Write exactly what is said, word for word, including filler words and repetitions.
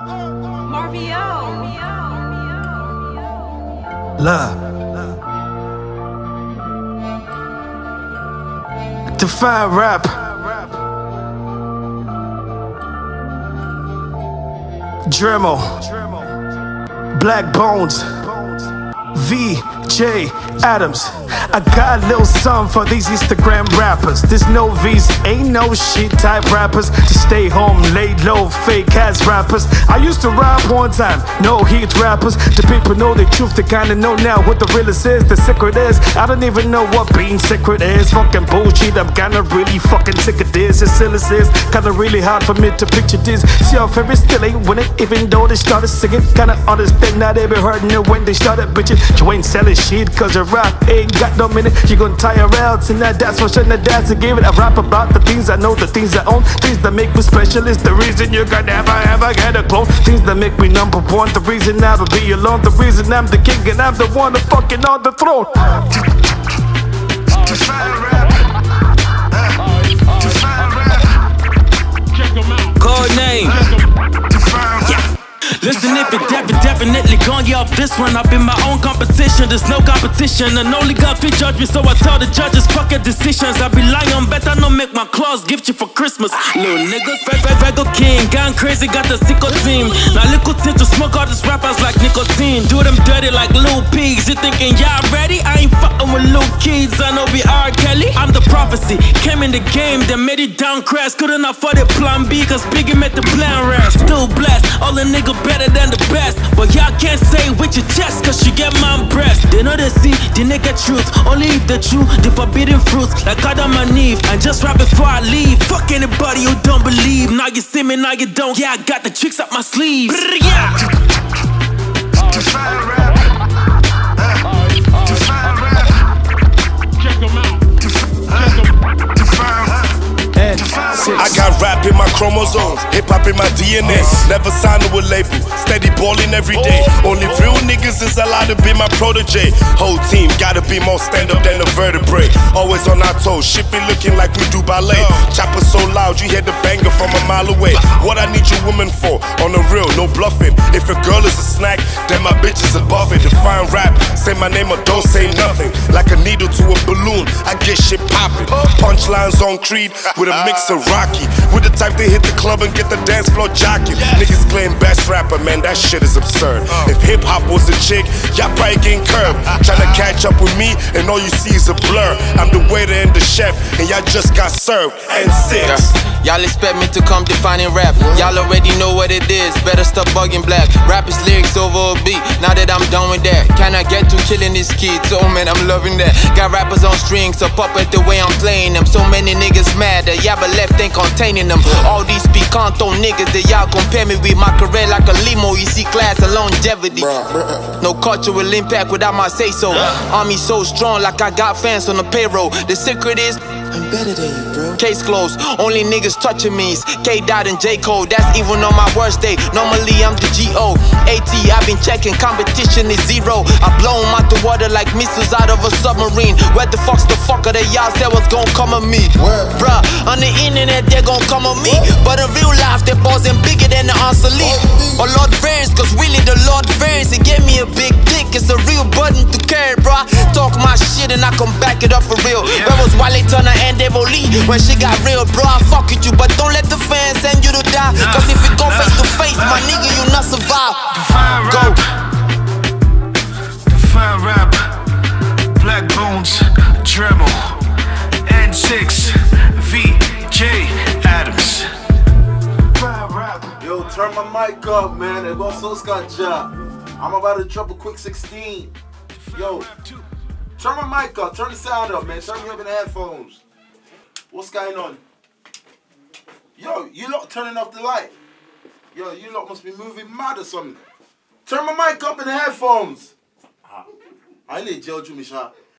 Marvio. Love. Define rap. Dremel. Black Bones. V J Adams. I got a little something for these Instagram rappers. There's no V's, ain't no shit type rappers. To stay home, lay low, fake ass rappers. I used to rap one time, no heat rappers. The people know the truth, they kinda know now what the realest is. The secret is, I don't even know what being secret is. Fucking bullshit, I'm kinda really fucking sick of this. It's silly is kinda really hard for me to picture this. See how very still ain't winning, even though they started singing. Kinda understand now they be hurting it when they started bitching. You ain't selling shit cause your rap ain't got no minute. You gon' tire out tonight, that's for sure. Not that's to give it. I rap about the things I know, the things I own, things that make me special. Is the reason you can never ever get a clone. Things that make me number one, the reason I will be alone, the reason I'm the king and I'm the one that's fucking on the throne. Define rap. Define rap. Code name. Listen, if it defi- definitely gon' get off this one. I've been my own competition, there's no competition. And only God fit judge me, so I tell the judges, fuck your decisions. I be lying, better not make my claws gift you for Christmas. Little niggas, Rego King, gone crazy, got the sicko team. Now little tint to smoke all these rappers like nicotine. Do them dirty like Lil Pigs. You thinking y'all ready? I ain't fucking with Lil Kids, I know be R. Kelly. I'm the prophecy, came in the game, then made it down crash. Couldn't afford it plan B, cause Biggie made the plan rest. Still blessed, all the niggas better than the best, but y'all can't say with your chest, cause you get my breast. They know they see the naked truth, only if the truth, the forbidden fruits, like Adam and Eve. And just right before I leave, fuck anybody who don't believe. Now you see me, now you don't. Yeah, I got the tricks up my sleeves. Yeah. Define rap. Define rap. Check them out. I got rap in my chromosomes, hip hop in my D N A. Never signed to a label, steady balling every day. Only real niggas is allowed to be my protege. Whole team gotta be more stand up than a vertebrae. Always on our toes, shit be looking like we do ballet. Chopper so loud, you hear the banger from a mile away. What I need your woman for? On the real, no bluffing. If a girl is a snack, then my bitch is above it. Define rap, say my name or don't say nothing. Like a needle to a balloon, I get shit popping. Punchlines on Creed with a mix of Rocky. With the type they hit the club and get the dance floor jocking. Niggas claim best rapper, man, that shit is absurd. If hip hop was a chick, y'all probably getting curved. Tryna catch up with me, and all you see is a blur. I'm the waiter and the chef, and y'all just got served. And six. Y'all expect me to come defining rap. Y'all already know what it is. Better stop bugging black. Rap is lyrics over a beat. Now that I'm done with that, can I get to killing this kid? Oh man, I'm loving that. Got rappers on strings, so pop it the way I'm playing them. So many niggas mad that y'all left ain't containing them. All these picanto niggas that y'all compare me with. My career like a limo, you see class and longevity. No cultural impact without my say so. Army so strong like I got fans on the payroll. The secret is I'm better than you, bro. Case closed, only niggas touching me is K-Dot and J-Cole. That's even on my worst day. Normally I'm the G O A T, I've been checking, competition is zero. I blow them out the water like missiles out of a submarine. Where the fuck's the fucker that y'all said was gon' come at me? Where? Bruh, on the internet they gon' come at me, but in real life they buzzing bigger than the obsolete. Oh Lord varies, cause really the Lord varies. He gave me a big dick, it's a real button to carry, bruh. Talk my shit and I come back it up for real. Where was Wale Turner and Devo Lee when shit got real, bro? I fuck with you, but don't let the fans send you to die. Cause if it go face to face, my nigga, you not survive. Define Go. rap. Define rap. Black Bones, Dremel, N six, V J Adams. Yo, turn my mic up, man. It goes so Scott job. I'm about to drop a quick sixteen. Yo, turn my mic up. Turn the sound up, man. Turn me up in the headphones. What's going on? Yo, you lot turning off the light. Yo, you lot must be moving mad or something. Turn my mic up in the headphones. I need to jail you, Misha.